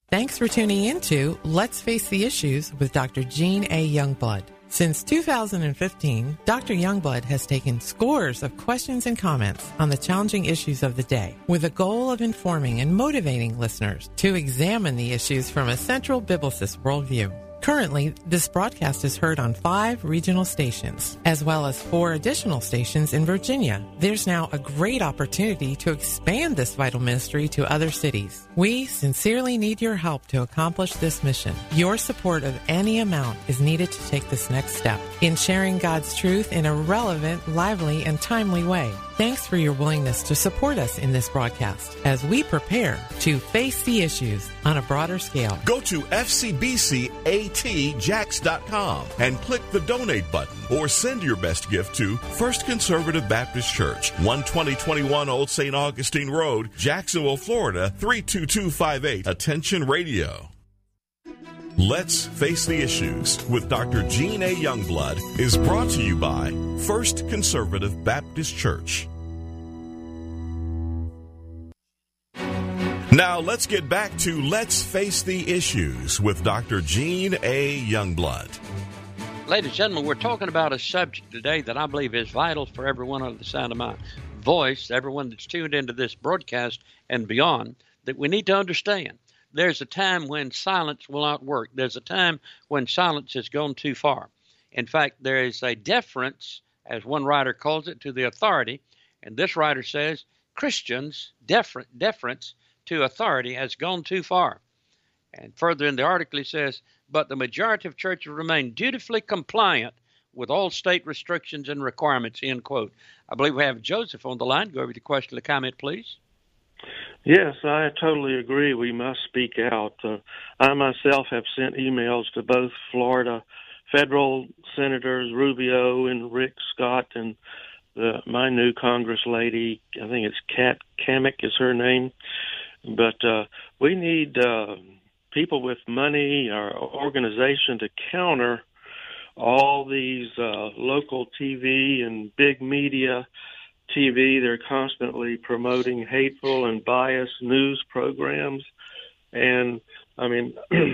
Thanks for tuning in to Let's Face the Issues with Dr. Gene A. Youngblood. Since 2015, Dr. Youngblood has taken scores of questions and comments on the challenging issues of the day with the goal of informing and motivating listeners to examine the issues from a central biblicist worldview. Currently, this broadcast is heard on 5 regional stations, as well as 4 additional stations in Virginia. There's now a great opportunity to expand this vital ministry to other cities. We sincerely need your help to accomplish this mission. Your support of any amount is needed to take this next step in sharing God's truth in a relevant, lively, and timely way. Thanks for your willingness to support us in this broadcast as we prepare to face the issues on a broader scale. Go to fcbcatjax.com and click the donate button or send your best gift to First Conservative Baptist Church, 12021 Old St. Augustine Road, Jacksonville, Florida, 32258. Attention Radio. Let's Face the Issues with Dr. Gene A. Youngblood is brought to you by First Conservative Baptist Church. Now let's get back to Let's Face the Issues with Dr. Gene A. Youngblood. Ladies and gentlemen, we're talking about a subject today that I believe is vital for everyone under the sound of my voice, everyone that's tuned into this broadcast and beyond, that we need to understand. There's a time when silence will not work. There's a time when silence has gone too far. In fact, there is a deference, as one writer calls it, to the authority. And this writer says Christians' deference to authority has gone too far. And further in the article, he says, but the majority of churches remain dutifully compliant with all state restrictions and requirements, end quote. I believe we have Joseph on the line. Go over to question or comment, please. Yes, I totally agree. We must speak out. I myself have sent emails to both Florida federal senators, Rubio and Rick Scott, and my new Congress lady, I think it's Kat Kamek is her name. But we need people with money or organization to counter all these local TV and big media TV. They're constantly promoting hateful and biased news programs. And, I mean,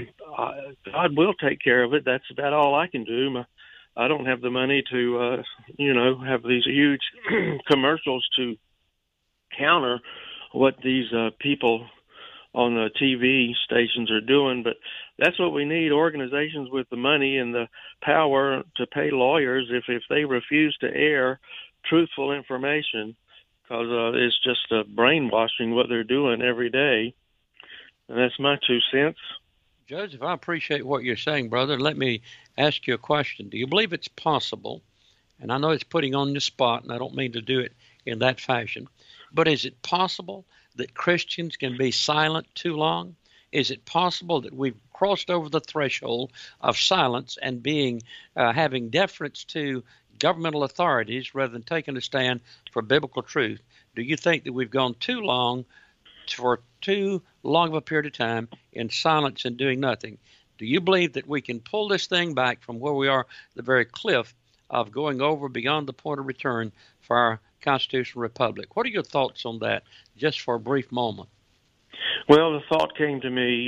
God will take care of it. That's about all I can do. I don't have the money to, have these huge commercials to counter what these people on the TV stations are doing. But that's what we need, organizations with the money and the power to pay lawyers if they refuse to air truthful information, because it's just brainwashing what they're doing every day. And that's my 2 cents. Joseph, I appreciate what you're saying, brother. Let me ask you a question. Do you believe it's possible, and I know it's putting on the spot, and I don't mean to do it in that fashion, but is it possible that Christians can be silent too long? Is it possible that we've crossed over the threshold of silence and having deference to governmental authorities rather than taking a stand for biblical truth? Do you think that we've gone too long for too long of a period of time in silence and doing nothing? Do you believe that we can pull this thing back from where we are, the very cliff of going over beyond the point of return for our constitutional republic? What are your thoughts on that, just for a brief moment? Well, the thought came to me,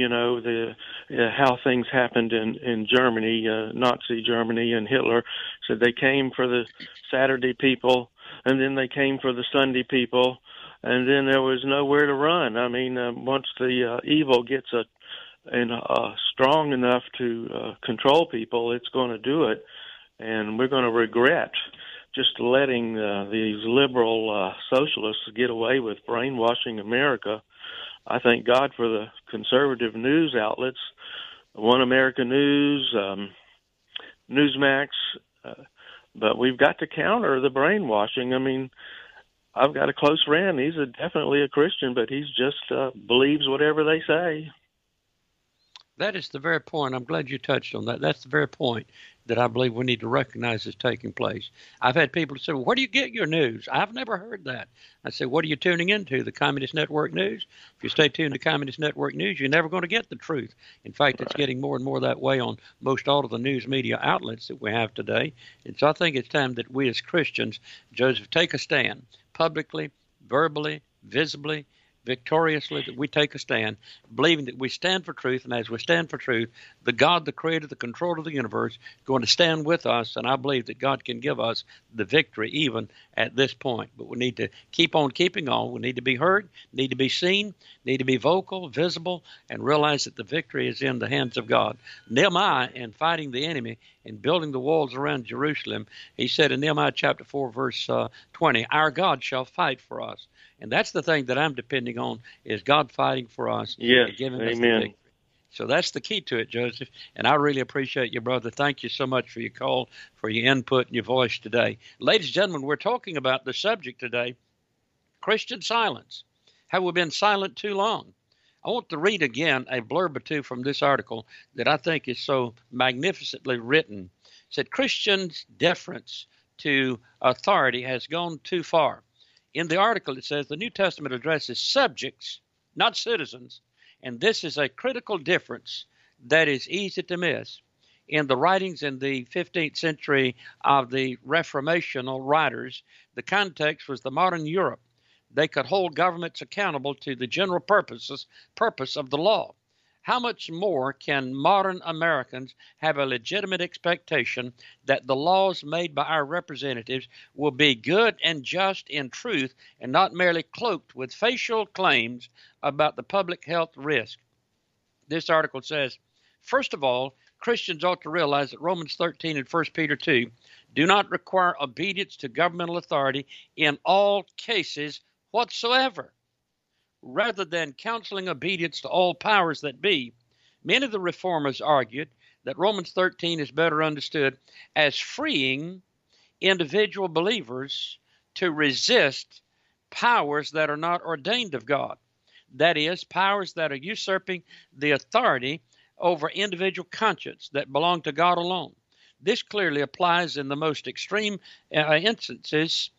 how things happened in Germany, Nazi Germany, and Hitler said they came for the Saturday people, and then they came for the Sunday people, and then there was nowhere to run. I mean, once the evil gets strong enough to control people, it's going to do it, and we're going to regret just letting these liberal socialists get away with brainwashing America. I thank God for the conservative news outlets, One America News, Newsmax, but we've got to counter the brainwashing. I mean, I've got a close friend. He's definitely a Christian, but he's just believes whatever they say. That is the very point. I'm glad you touched on that. That's the very point that I believe we need to recognize is taking place. I've had people say, well, where do you get your news? I've never heard that. I say, what are you tuning into? The Communist Network News? If you stay tuned to Communist Network News, you're never going to get the truth. In fact, it's getting more and more that way on most all of the news media outlets that we have today. And so I think it's time that we as Christians, Joseph, take a stand publicly, verbally, visibly, victoriously, that we take a stand, believing that we stand for truth, and as we stand for truth, the God, the creator, the controller of the universe, is going to stand with us, and I believe that God can give us the victory even at this point. But we need to keep on keeping on. We need to be heard, need to be seen, need to be vocal, visible, and realize that the victory is in the hands of God. Nehemiah, in fighting the enemy and building the walls around Jerusalem, he said in Nehemiah chapter 4, verse 20, our God shall fight for us. And that's the thing that I'm depending on, is God fighting for us and giving us the victory. So that's the key to it, Joseph. And I really appreciate you, brother. Thank you so much for your call, for your input and your voice today. Ladies and gentlemen, we're talking about the subject today, Christian silence. Have we been silent too long? I want to read again a blurb or two from this article that I think is so magnificently written. It said, Christians' deference to authority has gone too far. In the article, it says the New Testament addresses subjects, not citizens, and this is a critical difference that is easy to miss. In the writings in the 15th century of the Reformational writers, the context was the modern Europe. They could hold governments accountable to the general purpose of the law. How much more can modern Americans have a legitimate expectation that the laws made by our representatives will be good and just in truth and not merely cloaked with facial claims about the public health risk? This article says, first of all, Christians ought to realize that Romans 13 and 1 Peter 2 do not require obedience to governmental authority in all cases whatsoever. Rather than counseling obedience to all powers that be, many of the reformers argued that Romans 13 is better understood as freeing individual believers to resist powers that are not ordained of God. That is, powers that are usurping the authority over individual conscience that belong to God alone. This clearly applies in the most extreme instances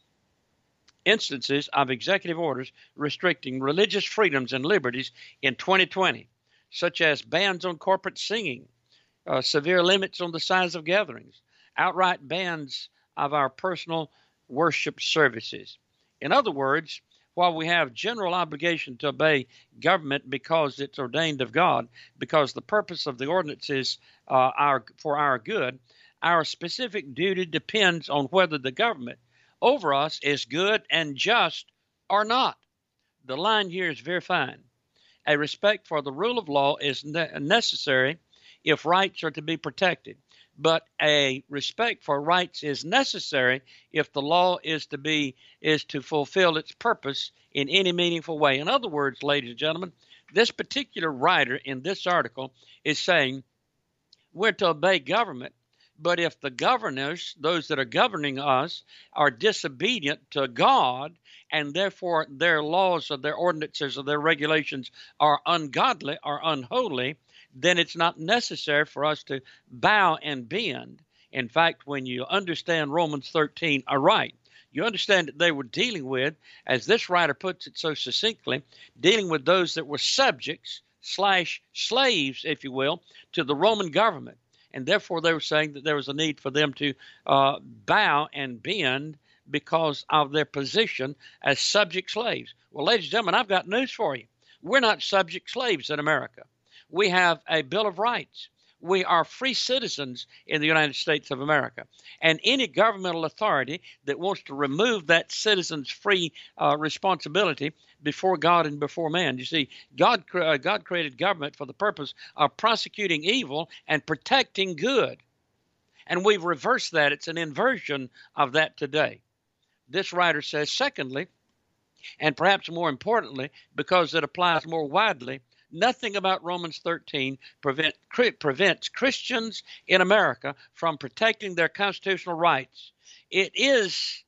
of executive orders restricting religious freedoms and liberties in 2020, such as bans on corporate singing, severe limits on the size of gatherings, outright bans of our personal worship services. In other words, while we have general obligation to obey government because it's ordained of God, because the purpose of the ordinance is for our good, our specific duty depends on whether the government over us is good and just or not. The line here is very fine. A respect for the rule of law is necessary if rights are to be protected, but a respect for rights is necessary if the law is to fulfill its purpose in any meaningful way. In other words, ladies and gentlemen, this particular writer in this article is saying we're to obey government, but if the governors, those that are governing us, are disobedient to God, and therefore their laws or their ordinances or their regulations are ungodly or unholy, then it's not necessary for us to bow and bend. In fact, when you understand Romans 13 aright, you understand that they were dealing with, as this writer puts it so succinctly, dealing with those that were subjects / slaves, if you will, to the Roman government. And therefore, they were saying that there was a need for them to bow and bend because of their position as subject slaves. Well, ladies and gentlemen, I've got news for you. We're not subject slaves in America. We have a Bill of Rights. We are free citizens in the United States of America. And any governmental authority that wants to remove that citizen's free responsibility before God and before man. You see, God created government for the purpose of prosecuting evil and protecting good. And we've reversed that. It's an inversion of that today. This writer says, secondly, and perhaps more importantly, because it applies more widely, nothing about Romans 13 prevents Christians in America from protecting their constitutional rights. It is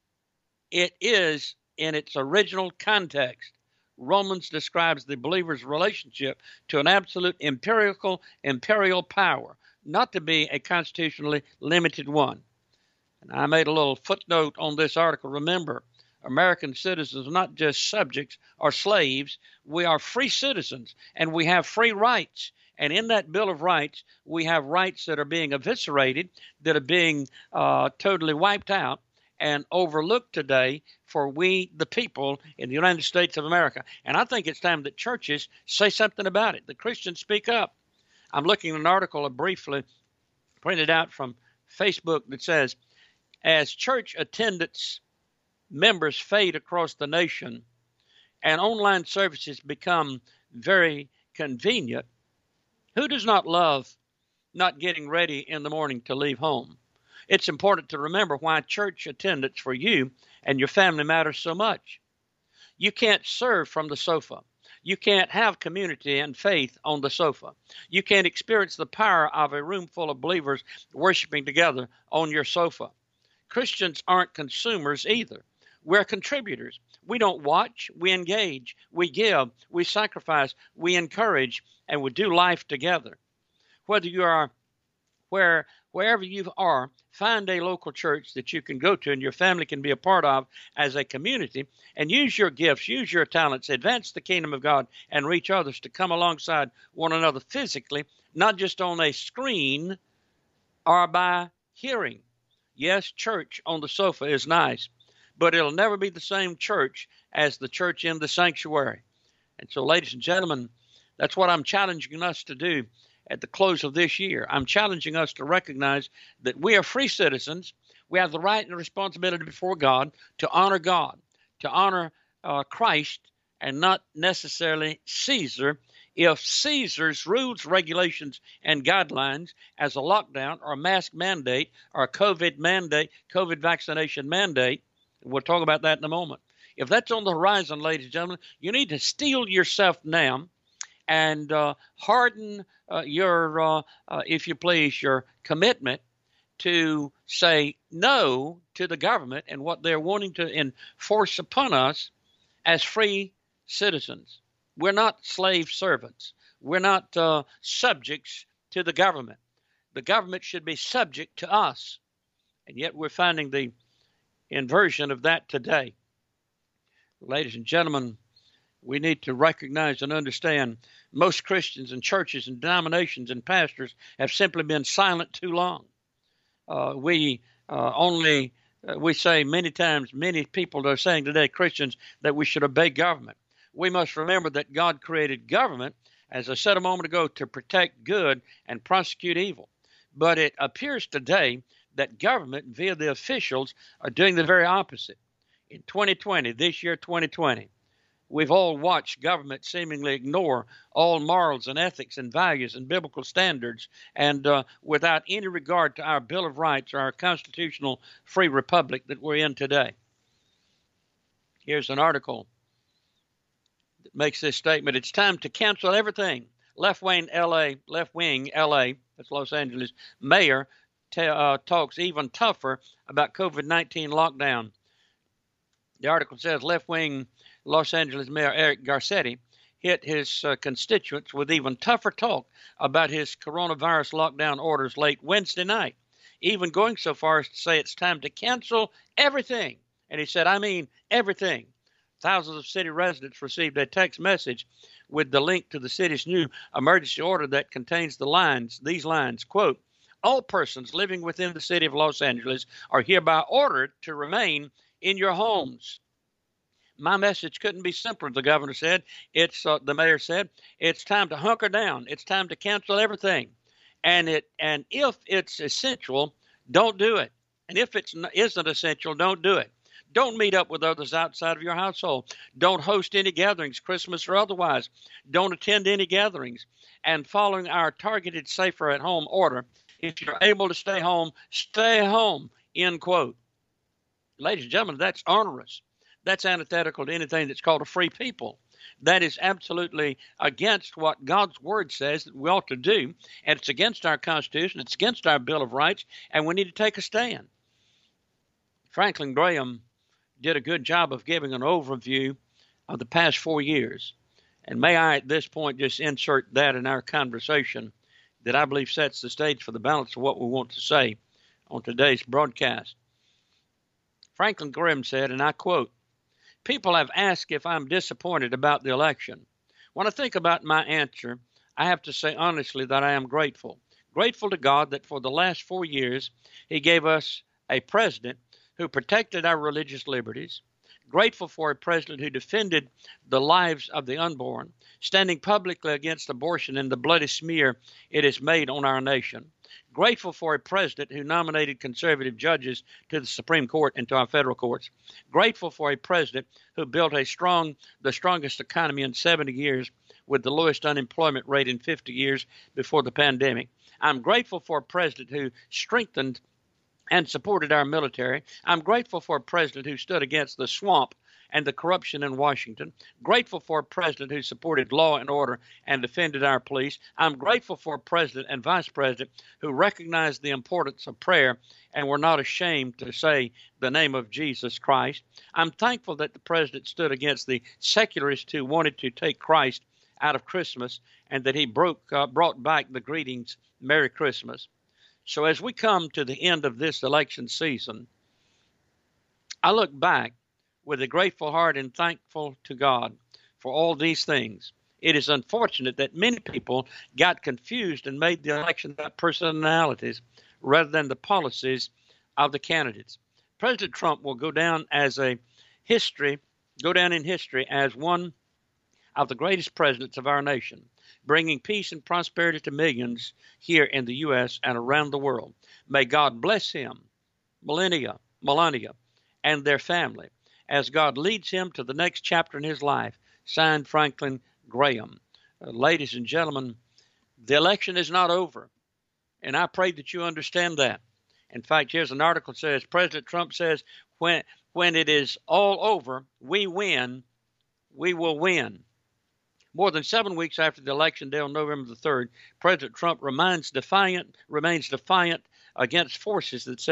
in its original context. Romans describes the believer's relationship to an absolute imperial power, not to be a constitutionally limited one. And I made a little footnote on this article. Remember, American citizens are not just subjects or slaves. We are free citizens, and we have free rights. And in that Bill of Rights, we have rights that are being eviscerated, that are being totally wiped out. and overlooked today for we, the people in the United States of America. And I think it's time that churches say something about it. The Christians speak up. I'm looking at an article I briefly printed out from Facebook that says, as church attendance members fade across the nation and online services become very convenient, who does not love not getting ready in the morning to leave home? It's important to remember why church attendance for you and your family matters so much. You can't serve from the sofa. You can't have community and faith on the sofa. You can't experience the power of a room full of believers worshiping together on your sofa. Christians aren't consumers either. We're contributors. We don't watch, we engage, we give, we sacrifice, we encourage, and we do life together. Whether you are wherever you are, find a local church that you can go to and your family can be a part of as a community, and use your gifts, use your talents, advance the kingdom of God, and reach others to come alongside one another physically, not just on a screen or by hearing. Yes, church on the sofa is nice, but it'll never be the same church as the church in the sanctuary. And so, ladies and gentlemen, that's what I'm challenging us to do at the close of this year. I'm challenging us to recognize that we are free citizens. We have the right and the responsibility before God, to honor Christ, and not necessarily Caesar. If Caesar's rules, regulations, and guidelines as a lockdown or a mask mandate or a COVID vaccination mandate, we'll talk about that in a moment. If that's on the horizon, ladies and gentlemen, you need to steel yourself now and harden your, if you please, your commitment to say no to the government and what they're wanting to enforce upon us as free citizens. We're not slave servants. We're not subjects to the government. The government should be subject to us. And yet we're finding the inversion of that today. Ladies and gentlemen, we need to recognize and understand most Christians and churches and denominations and pastors have simply been silent too long. We say many times, many people are saying today, Christians, that we should obey government. We must remember that God created government, as I said a moment ago, to protect good and prosecute evil. But it appears today that government, via the officials, are doing the very opposite. In 2020, this year 2020, we've all watched government seemingly ignore all morals and ethics and values and biblical standards, and without any regard to our Bill of Rights or our constitutional free republic that we're in today. Here's an article that makes this statement. It's time to cancel everything. Left-wing LA, that's Los Angeles, mayor talks even tougher about COVID-19 lockdown. The article says left-wing Los Angeles Mayor Eric Garcetti hit his constituents with even tougher talk about his coronavirus lockdown orders late Wednesday night, even going so far as to say it's time to cancel everything. And he said, I mean everything. Thousands of city residents received a text message with the link to the city's new emergency order that contains these lines, quote, all persons living within the city of Los Angeles are hereby ordered to remain in your homes. My message couldn't be simpler, the governor said. The mayor said, it's time to hunker down. It's time to cancel everything. And if it's essential, don't do it. And if it isn't essential, don't do it. Don't meet up with others outside of your household. Don't host any gatherings, Christmas or otherwise. Don't attend any gatherings. And following our targeted safer at home order, if you're able to stay home, end quote. Ladies and gentlemen, that's onerous. That's antithetical to anything that's called a free people. That is absolutely against what God's word says that we ought to do, and it's against our Constitution, it's against our Bill of Rights, and we need to take a stand. Franklin Graham did a good job of giving an overview of the past 4 years, and may I at this point just insert that in our conversation that I believe sets the stage for the balance of what we want to say on today's broadcast. Franklin Graham said, and I quote, people have asked if I'm disappointed about the election. When I think about my answer, I have to say honestly that I am grateful. Grateful to God that for the last 4 years, he gave us a president who protected our religious liberties, grateful for a president who defended the lives of the unborn, standing publicly against abortion and the bloody smear it has made on our nation. Grateful for a president who nominated conservative judges to the Supreme Court and to our federal courts. Grateful for a president who built the strongest economy in 70 years with the lowest unemployment rate in 50 years before the pandemic. I'm grateful for a president who strengthened and supported our military. I'm grateful for a president who stood against the swamp and the corruption in Washington. Grateful for a president who supported law and order and defended our police. I'm grateful for a president and vice president who recognized the importance of prayer and were not ashamed to say the name of Jesus Christ. I'm thankful that the president stood against the secularists who wanted to take Christ out of Christmas and that he brought back the greetings, Merry Christmas. So as we come to the end of this election season, I look back with a grateful heart and thankful to God for all these things. It is unfortunate that many people got confused and made the election about personalities rather than the policies of the candidates. President Trump will go down in history as one of the greatest presidents of our nation, bringing peace and prosperity to millions here in the U.S. and around the world. May God bless him, Melania, and their family as God leads him to the next chapter in his life. Signed, Franklin Graham. Ladies and gentlemen, the election is not over, and I pray that you understand that. In fact, here's an article that says, President Trump says, when it is all over, we win, we will win. More than 7 weeks after the election day on November the 3rd, President Trump remains defiant against forces that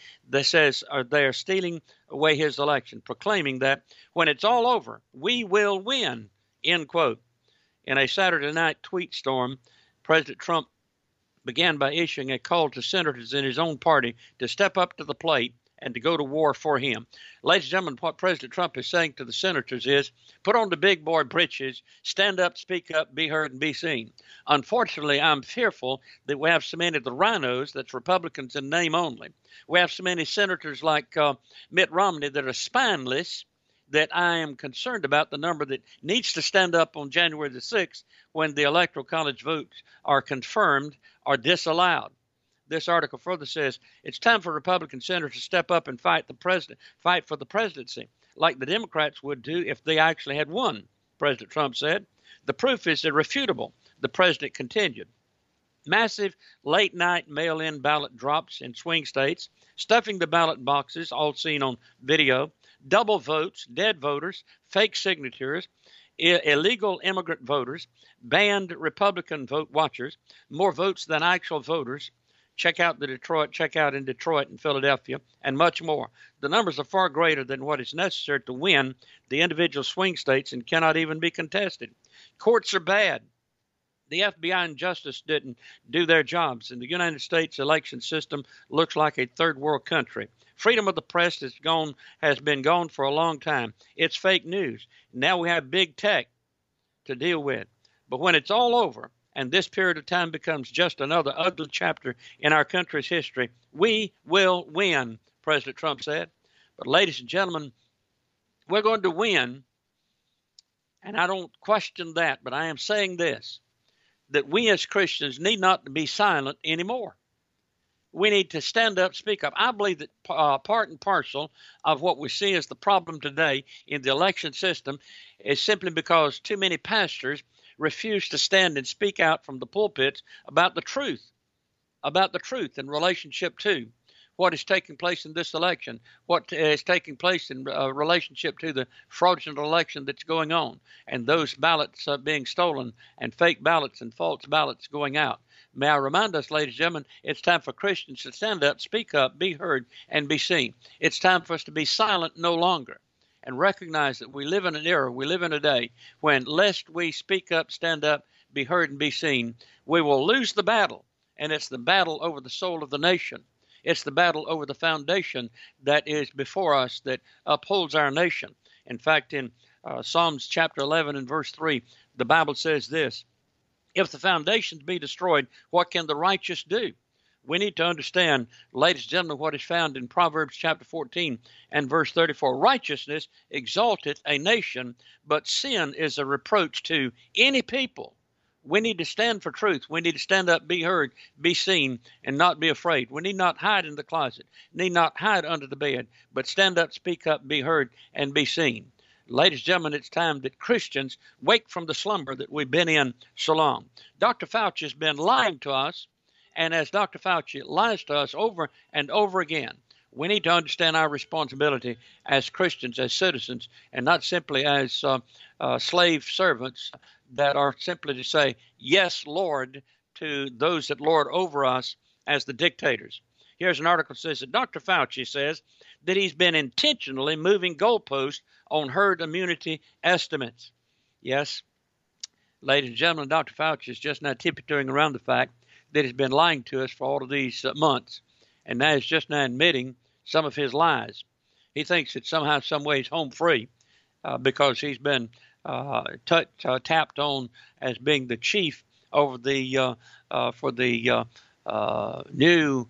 they are stealing away his election, proclaiming that when it's all over, we will win, end quote. In a Saturday night tweet storm, President Trump began by issuing a call to senators in his own party to step up to the plate and to go to war for him. Ladies and gentlemen, what President Trump is saying to the senators is, put on the big boy britches, stand up, speak up, be heard, and be seen. Unfortunately, I'm fearful that we have so many of the rhinos, that's Republicans in name only. We have so many senators like Mitt Romney that are spineless, that I am concerned about the number that needs to stand up on January the 6th when the Electoral College votes are confirmed or disallowed. This article further says it's time for Republican senators to step up and fight for the presidency, like the Democrats would do if they actually had won, President Trump said. The proof is irrefutable, the president continued. Massive late-night mail-in ballot drops in swing states, stuffing the ballot boxes, all seen on video, double votes, dead voters, fake signatures, illegal immigrant voters, banned Republican vote watchers, more votes than actual voters. Check out in Detroit and Philadelphia, and much more. The numbers are far greater than what is necessary to win the individual swing states and cannot even be contested. Courts are bad. The FBI and Justice didn't do their jobs, and the United States election system looks like a third world country. Freedom of the press has been gone for a long time. It's fake news. Now we have big tech to deal with. But when it's all over, and this period of time becomes just another ugly chapter in our country's history, we will win, President Trump said. But ladies and gentlemen, we're going to win, and I don't question that, but I am saying this, that we as Christians need not be silent anymore. We need to stand up, speak up. I believe that part and parcel of what we see as the problem today in the election system is simply because too many pastors refuse to stand and speak out from the pulpits about the truth in relationship to what is taking place in this election, what is taking place in relationship to the fraudulent election that's going on, and those ballots being stolen, and fake ballots and false ballots going out. May I remind us, ladies and gentlemen, it's time for Christians to stand up, speak up, be heard, and be seen. It's time for us to be silent no longer, and recognize that we live in an era, we live in a day when lest we speak up, stand up, be heard, and be seen, we will lose the battle. And it's the battle over the soul of the nation. It's the battle over the foundation that is before us that upholds our nation. In fact, in Psalms chapter 11 and verse 3, the Bible says this, if the foundations be destroyed, what can the righteous do? We need to understand, ladies and gentlemen, what is found in Proverbs chapter 14 and verse 34. Righteousness exalteth a nation, but sin is a reproach to any people. We need to stand for truth. We need to stand up, be heard, be seen, and not be afraid. We need not hide in the closet, need not hide under the bed, but stand up, speak up, be heard, and be seen. Ladies and gentlemen, it's time that Christians wake from the slumber that we've been in so long. Dr. Fauci has been lying to us, and as Dr. Fauci lies to us over and over again, we need to understand our responsibility as Christians, as citizens, and not simply as slave servants that are simply to say, yes, Lord, to those that lord over us as the dictators. Here's an article that says that Dr. Fauci says that he's been intentionally moving goalposts on herd immunity estimates. Yes, ladies and gentlemen, Dr. Fauci is just now tiptoeing around the fact that he's been lying to us for all of these months, and now he's just now admitting some of his lies. He thinks that somehow, some way he's home free because he's been tapped on as being the chief over the for the new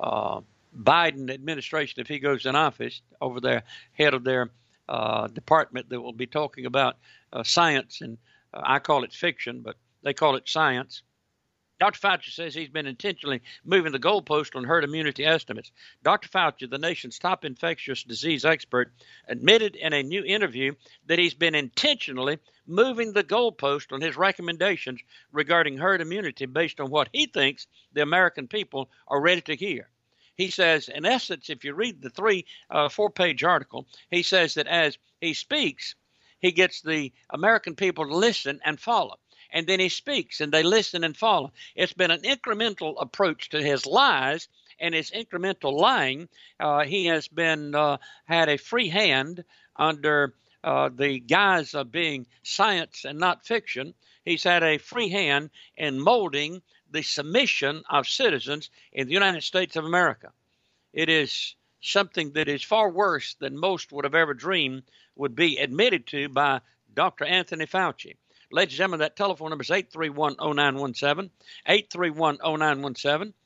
Biden administration, if he goes in office, over their head of their department that will be talking about science, and I call it fiction, but they call it science. Dr. Fauci says he's been intentionally moving the goalpost on herd immunity estimates. Dr. Fauci, the nation's top infectious disease expert, admitted in a new interview that he's been intentionally moving the goalpost on his recommendations regarding herd immunity based on what he thinks the American people are ready to hear. He says, in essence, if you read the 4-page article, he says that as he speaks, he gets the American people to listen and follow. And then he speaks, and they listen and follow. It's been an incremental approach to his lies and his incremental lying. He has been had a free hand under the guise of being science and not fiction. He's had a free hand in molding the submission of citizens in the United States of America. It is something that is far worse than most would have ever dreamed would be admitted to by Dr. Anthony Fauci. Ladies and gentlemen, that telephone number is 831-0917, 831-0917.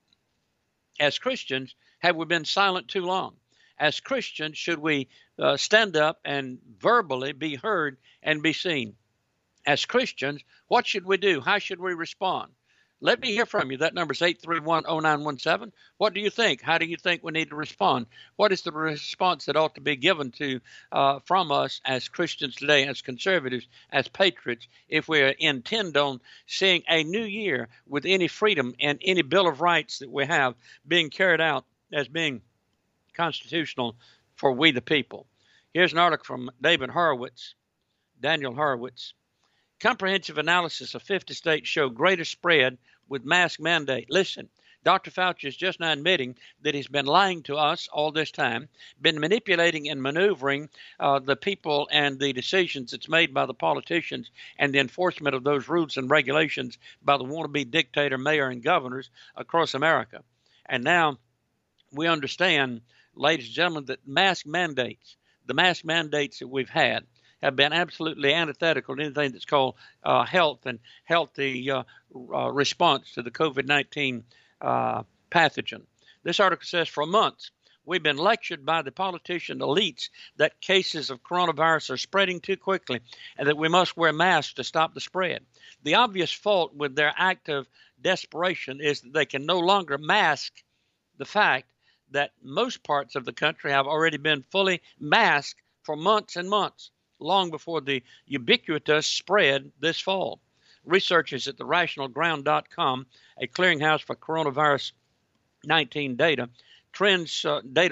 As Christians, have we been silent too long? As Christians, should we stand up and verbally be heard and be seen? As Christians, what should we do? How should we respond? Let me hear from you. That number is 831-0917. What do you think? How do you think we need to respond? What is the response that ought to be given to from us as Christians today, as conservatives, as patriots, if we intend on seeing a new year with any freedom and any Bill of Rights that we have being carried out as being constitutional for we the people? Here's an article from Daniel Horowitz. Comprehensive analysis of 50 states show greater spread with mask mandate. Listen, Dr. Fauci is just now admitting that he's been lying to us all this time, been manipulating and maneuvering the people and the decisions that's made by the politicians and the enforcement of those rules and regulations by the wannabe dictator, mayor, and governors across America. And now we understand, ladies and gentlemen, that the mask mandates that we've had, have been absolutely antithetical to anything that's called health and healthy response to the COVID-19 pathogen. This article says, for months, we've been lectured by the politician elites that cases of coronavirus are spreading too quickly and that we must wear masks to stop the spread. The obvious fault with their act of desperation is that they can no longer mask the fact that most parts of the country have already been fully masked for months and months, long before the ubiquitous spread this fall. Researchers at therationalground.com, a clearinghouse for coronavirus 19 data trends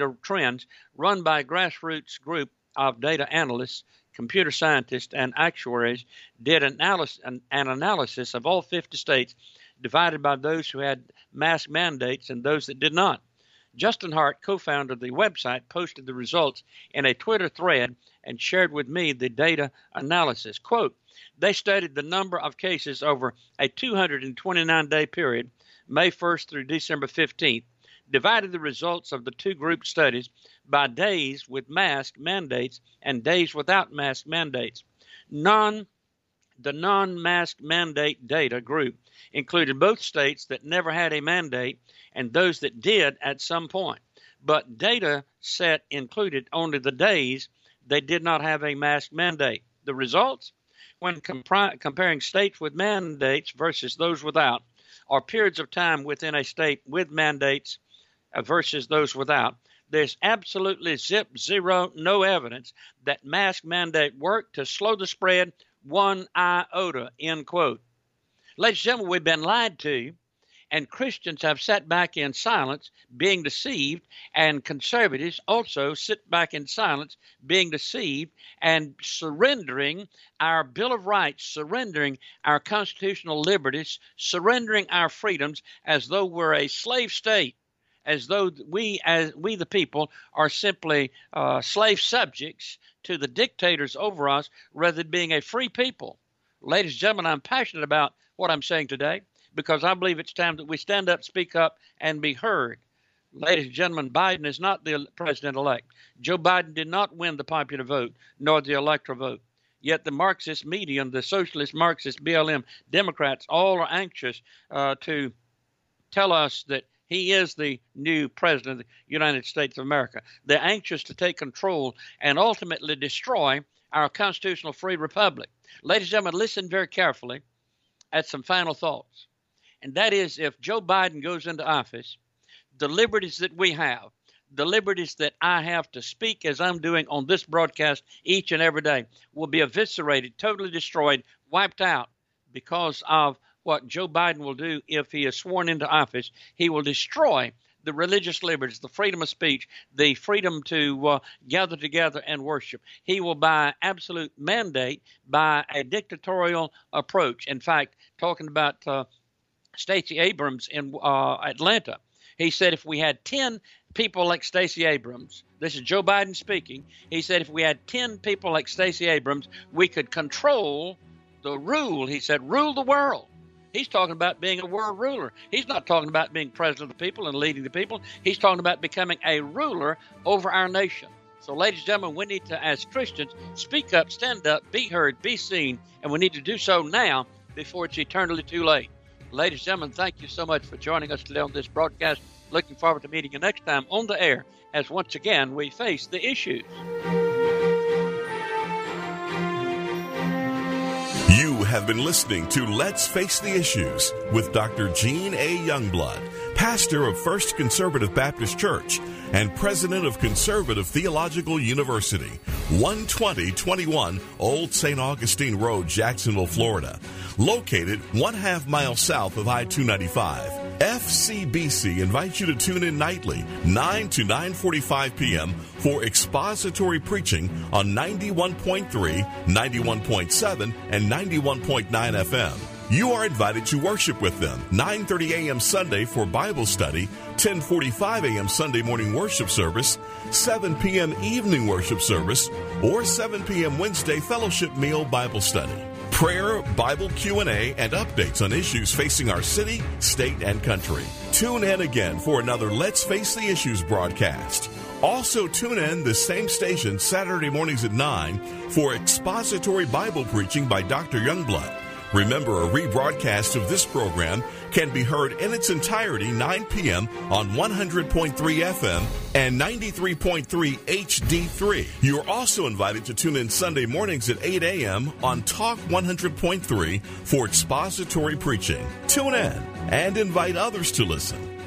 run by a grassroots group of data analysts, computer scientists, and actuaries, did an analysis of all 50 states divided by those who had mask mandates and those that did not. Justin Hart, co-founder of the website, posted the results in a Twitter thread and shared with me the data analysis. Quote, they studied the number of cases over a 229-day period, May 1st through December 15th, divided the results of the two group studies by days with mask mandates and days without mask mandates. None The non-mask mandate data group included both states that never had a mandate and those that did at some point. But data set included only the days they did not have a mask mandate. The results? When comparing states with mandates versus those without, or periods of time within a state with mandates versus those without, there's absolutely zero, no evidence that mask mandate worked to slow the spread one iota, end quote. Ladies and gentlemen, we've been lied to, and Christians have sat back in silence, being deceived, and conservatives also sit back in silence, being deceived, and surrendering our Bill of Rights, surrendering our constitutional liberties, surrendering our freedoms as though we're a slave state, as though we the people are simply slave subjects to the dictators over us rather than being a free people. Ladies and gentlemen, I'm passionate about what I'm saying today because I believe it's time that we stand up, speak up, and be heard. Ladies and gentlemen, Biden is not the president-elect. Joe Biden did not win the popular vote nor the electoral vote. Yet the Marxist media and the socialist Marxist BLM Democrats all are anxious to tell us that he is the new president of the United States of America. They're anxious to take control and ultimately destroy our constitutional free republic. Ladies and gentlemen, listen very carefully at some final thoughts. And that is, if Joe Biden goes into office, the liberties that we have, the liberties that I have to speak as I'm doing on this broadcast each and every day, will be eviscerated, totally destroyed, wiped out because of what Joe Biden will do if he is sworn into office. He will destroy the religious liberties, the freedom of speech, the freedom to gather together and worship. He will, by absolute mandate, by a dictatorial approach. In fact, talking about Stacey Abrams in Atlanta, he said if we had 10 people like Stacey Abrams, this is Joe Biden speaking, he said if we had 10 people like Stacey Abrams, we could control the rule. He said, rule the world. He's talking about being a world ruler. He's not talking about being president of the people and leading the people. He's talking about becoming a ruler over our nation. So, ladies and gentlemen, we need to, as Christians, speak up, stand up, be heard, be seen, and we need to do so now before it's eternally too late. Ladies and gentlemen, thank you so much for joining us today on this broadcast. Looking forward to meeting you next time on the air as once again we face the issues. You have been listening to Let's Face the Issues with Dr. Gene A. Youngblood, pastor of First Conservative Baptist Church and president of Conservative Theological University, 12021 Old St. Augustine Road, Jacksonville, Florida, located 1/2 mile south of I-295. FCBC invites you to tune in nightly, 9 to 9:45 p.m. for expository preaching on 91.3, 91.7, and 91.9 FM. You are invited to worship with them, 9:30 a.m. Sunday for Bible study, 10:45 a.m. Sunday morning worship service, 7 p.m. evening worship service, or 7 p.m. Wednesday fellowship meal Bible study. Prayer, Bible Q&A, and updates on issues facing our city, state, and country. Tune in again for another Let's Face the Issues broadcast. Also tune in this same station Saturday mornings at 9 for expository Bible preaching by Dr. Youngblood. Remember, a rebroadcast of this program can be heard in its entirety 9 p.m. on 100.3 FM and 93.3 HD3. You are also invited to tune in Sunday mornings at 8 a.m. on Talk 100.3 for expository preaching. Tune in and invite others to listen.